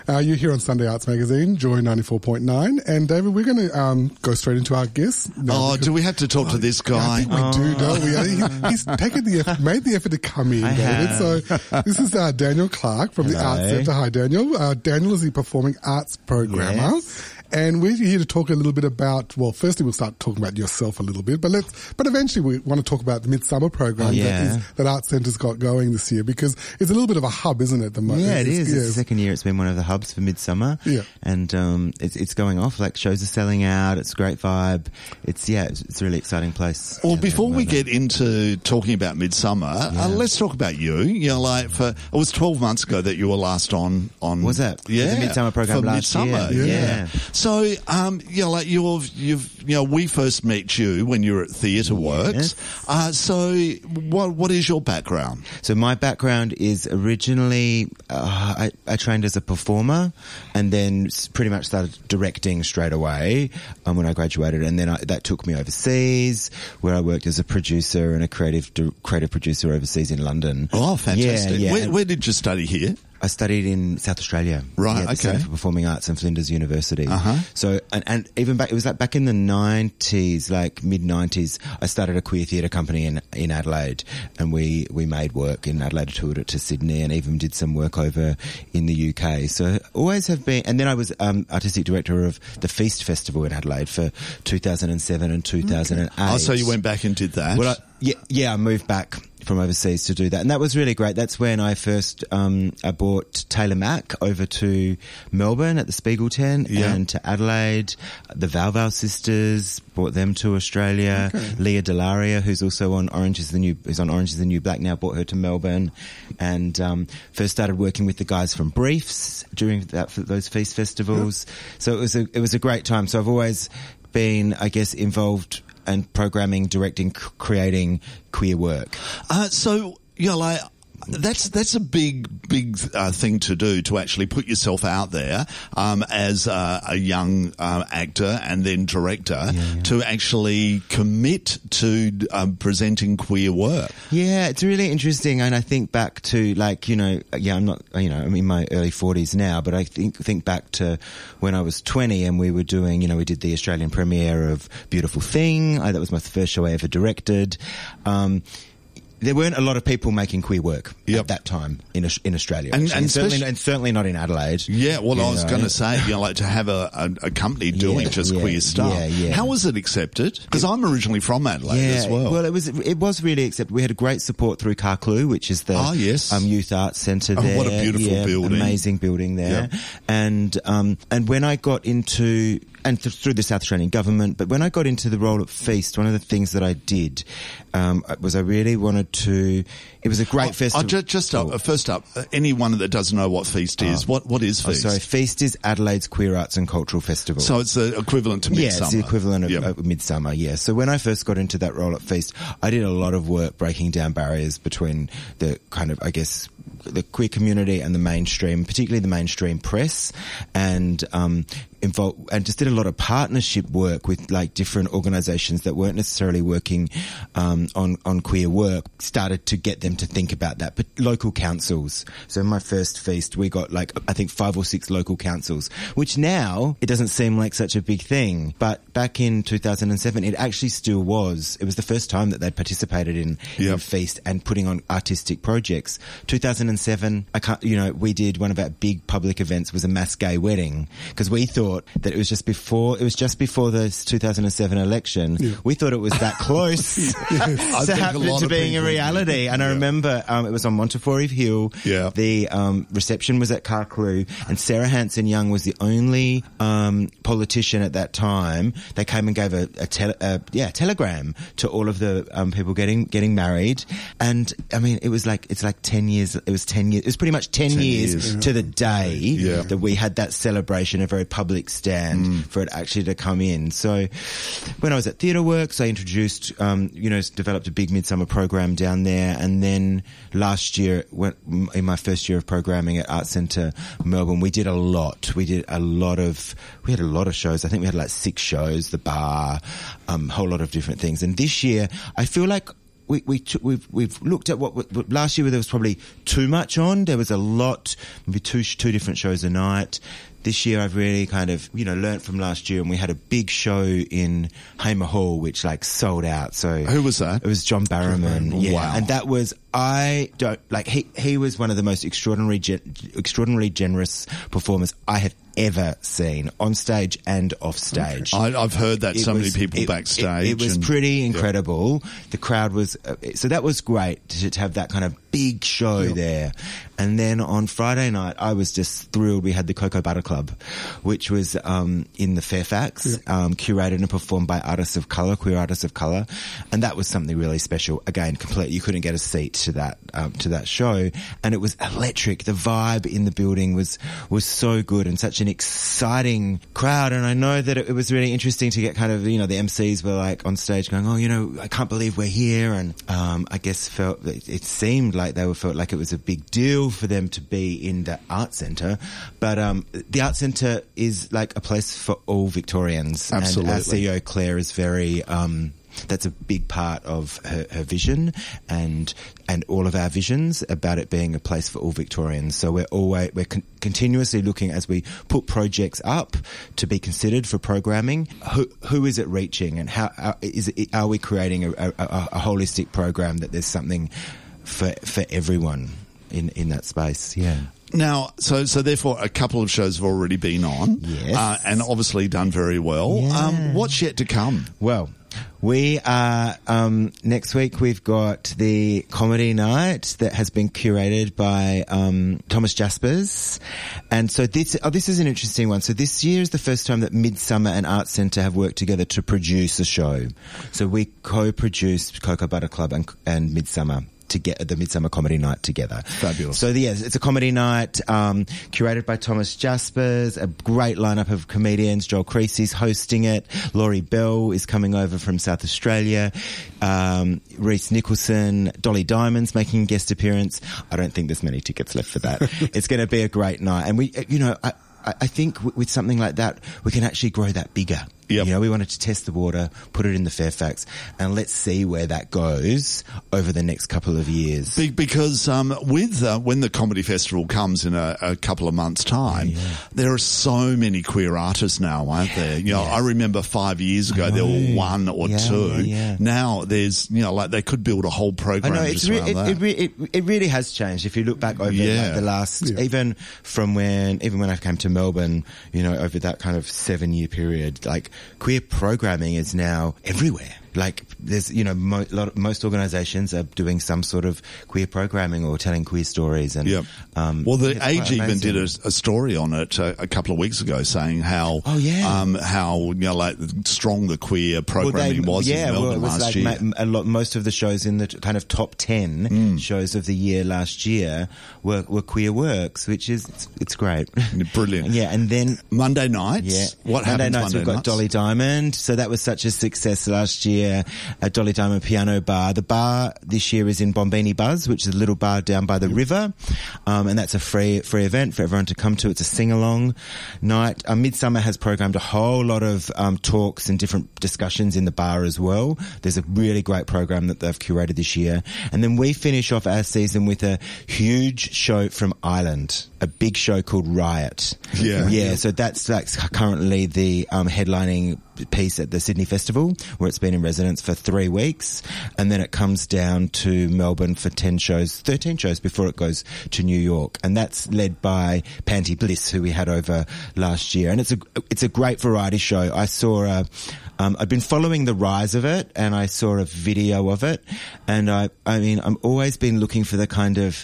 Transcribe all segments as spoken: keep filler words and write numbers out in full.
Uh, you're here on Sunday Arts Magazine, Joy ninety-four point nine. And David, we're going to um, go straight into our guest. No, oh, because, do we have to talk oh, to this guy? I think we oh. do, don't we? He, he's taken the made the effort to come in, I David. have. So this is uh, Daniel Clark from Hello. the Arts Centre. Hi, Daniel. Uh, Daniel is the performing arts programmer. Yes. And we're here to talk a little bit about, well, firstly we'll start talking about yourself a little bit, but let's, but eventually we want to talk about the Midsummer program oh, yeah. that, is, that Arts Centre's got going this year, because it's a little bit of a hub, isn't it? At the moment? Yeah, it it's, is. Yes. It's the second year it's been one of the hubs for Midsummer. Yeah. And, um, it's, it's going off, like shows are selling out, it's a great vibe. It's, yeah, it's, it's a really exciting place. Well, before we get into talking about Midsummer, yeah. uh, let's talk about you. You know, like for, it was twelve months ago that you were last on, on. Was that? Yeah. For the Midsummer program for last Midsummer, year. Yeah. yeah. So, um, you know, like you've, you've, you know, we first met you when you were at Theatre Works. Yes. Uh, so what, what is your background? So my background is originally, uh, I, I trained as a performer and then pretty much started directing straight away, um, when I graduated. And then I, that took me overseas, where I worked as a producer and a creative, creative producer overseas in London. Oh, fantastic. Yeah, yeah. Where, where did you study here? I studied in South Australia. Right, yeah, at the okay. Centre for Performing Arts and Flinders University. Uh-huh. So, and, and even back, it was like back in the nineties, like mid nineties, I started a queer theatre company in, in Adelaide, and we, we made work in Adelaide, toured it to Sydney, and even did some work over in the U K. So always have been, and then I was, um, artistic director of the Feast Festival in Adelaide for two thousand seven and two thousand eight. Okay. Oh, so you went back and did that? Well, I, yeah, yeah, I moved back from overseas to do that, and that was really great. That's when I first um I brought Taylor Mack over to Melbourne at the Spiegel tent, yeah. and to Adelaide. The Val Val sisters, brought them to Australia. Okay. Leah Delaria, who's also on Orange is the New, who's on Orange is the New Black now, brought her to Melbourne, and um first started working with the guys from Briefs during that for those feast festivals. Yep. So it was a it was a great time. So I've always been, I guess, involved and programming, directing, c- creating queer work. Uh, so, you know, like, that's, that's a big, big, uh, thing to do, to actually put yourself out there, um, as a, a young, uh, actor and then director, yeah, yeah. to actually commit to, um, presenting queer work. Yeah, it's really interesting. And I think back to, like, you know, yeah, I'm not, you know, I'm in my early forties now, but I think, think back to when I was twenty and we were doing, you know, we did the Australian premiere of Beautiful Thing. I, that was my first show I ever directed. Um, There weren't a lot of people making queer work yep. at that time in in Australia, and, and, and certainly, and certainly not in Adelaide. Yeah, well, I was know. going to say, you know, like to have a, a, a company doing yeah, just yeah, queer stuff. Yeah, yeah. How was it accepted? Because I'm originally from Adelaide yeah, as well. Well, it was it was really accepted. We had great support through Carclu, which is the oh, yes. um, youth arts centre oh, there. What a beautiful yeah, building! Amazing building there. Yep. And um, and when I got into and th- through the South Australian government, but when I got into the role at Feast, one of the things that I did um, was I really wanted to. It was a great oh, festival. Oh, just, just up, uh, first up, uh, anyone that doesn't know what Feast is, oh. what what is Feast? Oh, sorry, Feast is Adelaide's Queer Arts and Cultural Festival. So it's the equivalent to Midsummer. Yeah, it's the equivalent of, yep. of Midsummer, yeah. So when I first got into that role at Feast, I did a lot of work breaking down barriers between the kind of, I guess, the queer community and the mainstream, particularly the mainstream press, and um involved, and just did a lot of partnership work with like different organisations that weren't necessarily working um on on queer work, started to get them to think about that. But local councils. So in my first Feast, we got like, I think five or six local councils, which now it doesn't seem like such a big thing. But back in two thousand seven, it actually still was. It was the first time that they'd participated in, yep. in Feast and putting on artistic projects. two thousand seven, I can't, you know, we did one of our big public events was a mass gay wedding, because we thought that it was just before, it was just before the two thousand seven election. Yeah. We thought it was that close yes. to happening to being a reality. And yeah. I remember, um, it was on Montefiore Hill. Yeah. The, um, reception was at Carclu, and Sarah Hanson Young was the only, um, politician at that time. They came and gave a, a, tele, a yeah, telegram to all of the, um, people getting, getting married. And, I mean, it was like, it's like ten years, it was ten years, it was pretty much ten, ten years, years to the day yeah. that we had that celebration, a very public stand mm. for it actually to come in. So when I was at Theatre Works, I introduced, um, you know, developed a big Midsummer program down there. And then last year, when, in my first year of programming at Arts Centre Melbourne, we did a lot. We did a lot of, we had a lot of shows. I think we had like six shows, the bar, um, a whole lot of different things. And this year, I feel like we, we took, we've, we've looked at what, what last year there was probably too much on. There was a lot, maybe two, two different shows a night. This year I've really kind of, you know, learnt from last year, and we had a big show in Hamer Hall, which like sold out. So who was that? It was John Barrowman. Yeah. Wow. And that was, I don't, like, he, he was one of the most extraordinary, gen, extraordinarily generous performers I have ever seen on stage and off stage. I, I've heard that It so was- many people it- backstage. It, it was and- pretty incredible. The crowd was, uh, so that was great to, to have that kind of big show there. And then on Friday night, I was just thrilled. We had the Cocoa Butter Club, which was um, in the Fairfax, um, curated and performed by artists of colour, queer artists of colour, and that was something really special. Again, complete. You couldn't get a seat to that um, to that show, and it was electric. The vibe in the building was was so good, and such an exciting crowd. And I know that it, it was really interesting to get kind of, you know, the M Cs were like on stage going, "Oh, you know, I can't believe we're here," and um, I guess felt it, it seemed like they were felt like it was a big deal for them to be in the art centre. But um, the art centre is like a place for all Victorians. Absolutely. And our C E O Claire is very um, that's a big part of her, her vision and and all of our visions about it being a place for all Victorians. So we're always we're con- continuously looking as we put projects up to be considered for programming. Who who is it reaching, and how, how is it, are we creating a, a, a, a holistic program that there's something for for everyone in in that space? Yeah. Now, so so therefore, a couple of shows have already been on, Yes. uh, and obviously done very well. Yeah. Um, what's yet to come? Well, we are, um, next week we've got the comedy night that has been curated by, um, Thomas Jaspers. And so this, oh, this is an interesting one. So this year is the first time that Midsummer and Arts Centre have worked together to produce a show. So we co-produced Cocoa Butter Club and, and Midsummer to get the Midsummer Comedy Night together. Fabulous. So yes, it's a comedy night, um, curated by Thomas Jaspers, a great lineup of comedians. Joel Creasy's hosting it. Laurie Bell is coming over from South Australia. Um, Reese Nicholson, Dolly Diamond's making a guest appearance. I don't think there's many tickets left for that. It's going to be a great night. And we, you know, I, I think w- with something like that, we can actually grow that bigger. Yep. You know, we wanted to test the water, put it in the Fairfax, and let's see where that goes over the next couple of years. Be- Because um, with uh, when the comedy festival comes in a, a couple of months' time, Yeah, yeah. there are so many queer artists now, aren't there? You know, Yes. I remember five years ago I there were know. one or Yeah, two. yeah, yeah. Now there's, you know, like they could build a whole I program know just it's re- around it, that. it, re- it, it really has changed. If you look back over Yeah. like the last, Yeah. even from when, even when I came to Melbourne, you know, over that kind of seven year period, like queer programming is now everywhere. Like there's, you know, mo- lot of, most organisations are doing some sort of queer programming or telling queer stories. And Yep. um, well, the it's quite Age even amazing. did a, a story on it a, a couple of weeks ago, saying how, Oh, yeah. um, how you know, like strong the queer Well, they- programming was yeah, in Melbourne well, it was last like year. ma- a lot. Most of the shows in the t- kind of top ten Mm. shows of the year last year were, were queer works, which is it's, it's great. Brilliant. Yeah, and then Monday nights. yeah, What Monday happens nights Monday we've got nights? Dolly Diamond, so that was such a success last year at Dolly Diamond Piano Bar. The bar this year is in Bombini Buzz, which is a little bar down by the river, um, and that's a free free event for everyone to come to. It's a sing along night. Uh, Midsummer has programmed a whole lot of um, talks and different discussions in the bar as well. There's a really great program that they've curated this year, and then we finish off our season with a huge show from Ireland, a big show called Riot. Yeah. yeah. So that's that's currently the um, headlining piece at the Sydney Festival, where it's been in residence for three weeks, and then it comes down to Melbourne for ten shows, thirteen shows before it goes to New York, and that's led by Panty Bliss, who we had over last year, and it's a it's a great variety show. I saw a. Um, I've been following the rise of it, and I saw a video of it, and I I mean I'm always been looking for the kind of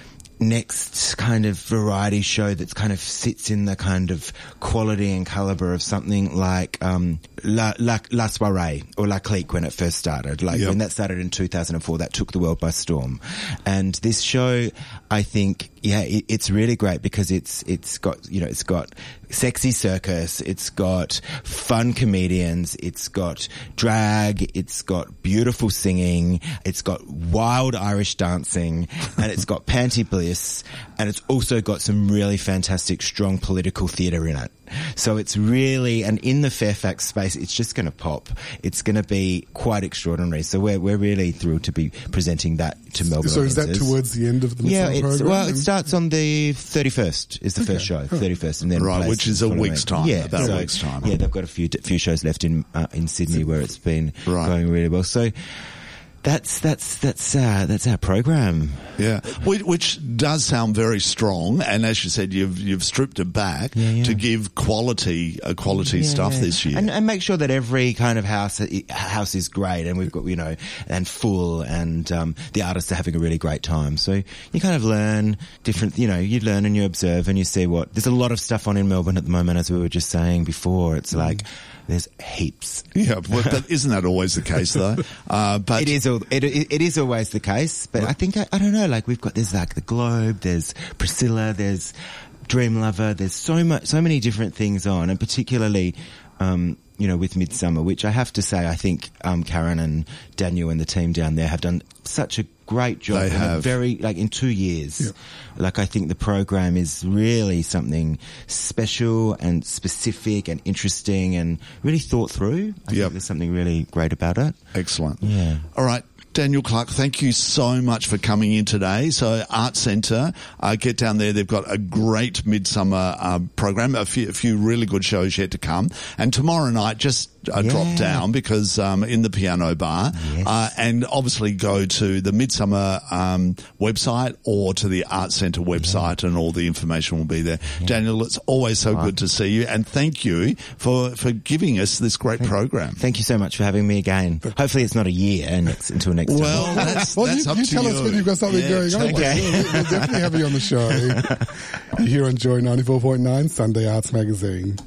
next kind of variety show that's kind of sits in the kind of quality and caliber of something like um La, La, La Soirée or La Clique when it first started. Like Yep. when that started in two thousand four, that took the world by storm. And this show, I think, yeah, it, it's really great because it's it's got, you know, it's got sexy circus, it's got fun comedians, it's got drag, it's got beautiful singing, it's got wild Irish dancing, and it's got Panty Bliss. this, and it's also got some really fantastic, strong political theatre in it. So it's really, and in the Fairfax space, it's just going to pop. It's going to be quite extraordinary. So we're we're really thrilled to be presenting that to Melbourne. So is that audiences. towards the end of the yeah? Midsummer It's, program? well, it starts on the thirty-first. Is the Okay. first show, thirty-first, and then Right, plays which is a following. week's time, Yeah, about a so, week's time. Yeah, they've got a few few shows left in uh, in Sydney where it's been Right. going really well. So. That's that's that's uh, that's our program. Yeah, which, which does sound very strong, and as you said, you've you've stripped it back Yeah, yeah. to give quality uh, quality Yeah, stuff yeah. this year. and, and make sure that every kind of house house is great, and we've got you know and full, and um, the artists are having a really great time. So you kind of learn different, you know, you learn and you observe and you see what there's a lot of stuff on in Melbourne at the moment, as we were just saying before. It's Mm. like. There's heaps. Yeah, but, but isn't that always the case though? Uh, but It is. al- It, it, it is always the case, but I think I, I don't know. Like we've got there's like the Globe, there's Priscilla, there's Dream Lover. There's so much, so many different things on, and particularly, um, you know, with Midsummer, which I have to say, I think um, Karen and Daniel and the team down there have done such a great job. They in a have. very like in two years. Yeah. Like I think the program is really something special and specific and interesting and really thought through. I Yep. think there's something really great about it. excellent. Yeah. All right. Daniel Clark, thank you so much for coming in today. So Art Centre, uh, get down there. They've got a great midsummer uh, program, a few, a few really good shows yet to come. And tomorrow night, just uh, Yeah. drop down because um, in the Piano Bar, Yes. uh, and obviously go to the Midsummer um, website or to the Art Centre website, and all the information will be there. Daniel, it's always so good to see you, and thank you for for giving us this great program. Thank you so much for having me again. Hopefully it's not a year and next, until next Well, time. that's, Well, that's you, up you to tell you. us when you've got something Yeah, going on. okay. We'll, we'll definitely have you on the show. You're here on Joy ninety-four point nine, Sunday Arts Magazine.